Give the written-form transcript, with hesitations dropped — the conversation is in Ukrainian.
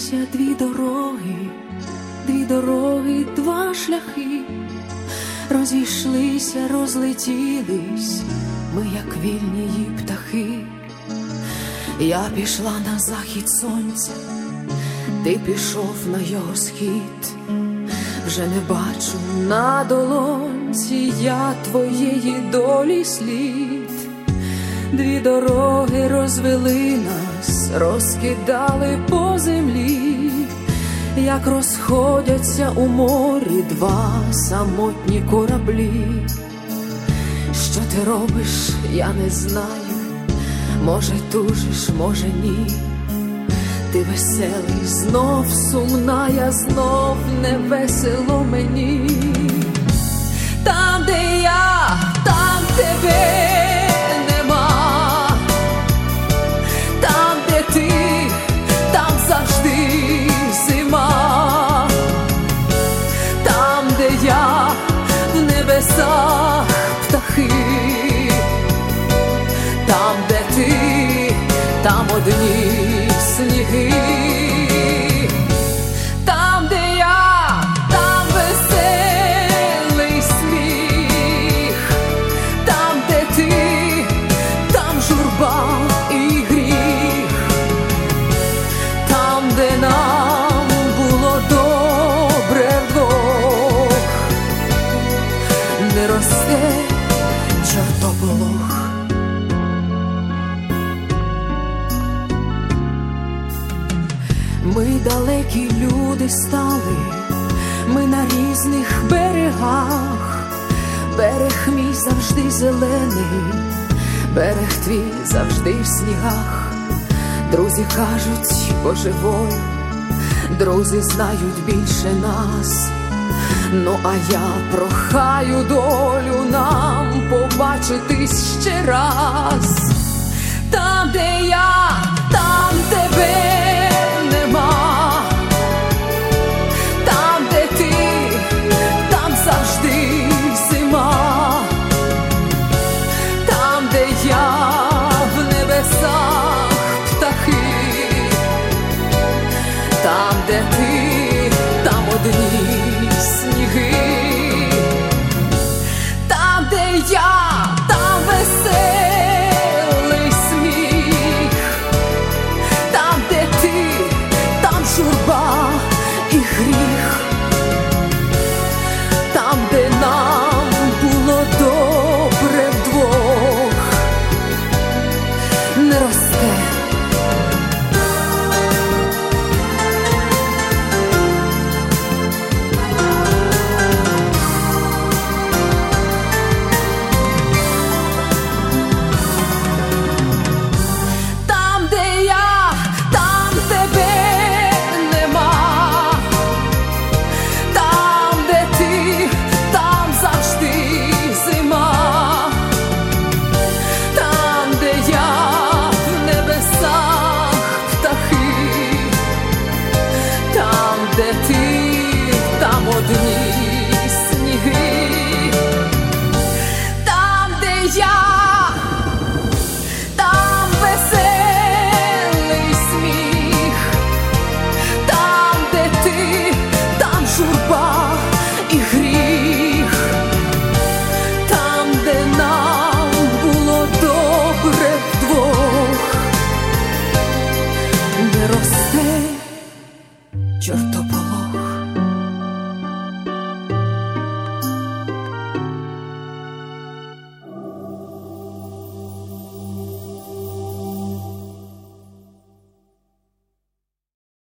дві дороги, два шляхи, розійшлися, розлетілись ми, як вільні птахи. Я пішла на захід сонця, ти пішов на його схід. Вже не бачу на долонці я твоєї долі слід. Дві дороги розвели нас, розкидали по землі, як розходяться у морі два самотні кораблі. Що ти робиш, я не знаю, може тужиш, може ні. Ти веселий, знов сумна, я знов не весело мені. Там, де я, там тебе нема. Там, де ти, там завжди зима. Там, де я, в небесах птахи. Там, де ти, там одні сніги. Там, де я, там веселий сміх. Там, де ти, там журба і гріх. Там, де нам було добре вдвох, не росте чортоболох. Ми далекі люди стали, ми на різних берегах. Берег мій завжди зелений, берег твій завжди в снігах. Друзі кажуть, божеволь, друзі знають більше нас. Ну а я прохаю долю нам побачитись ще раз. Там, де я, там тебе нема. Там, де ти, там завжди зима. Там, де я, в небесах птахи. Там, де ти, там одні сніги. Там, де я, там веселий сміх. Там, де ти, там журба і гріх. Там, де нам було добре вдвох, не росте. Там, де я, там тебе нема. Там, де ти, там завжди зима. Там, де я, в небесах птахи. Там, де ти,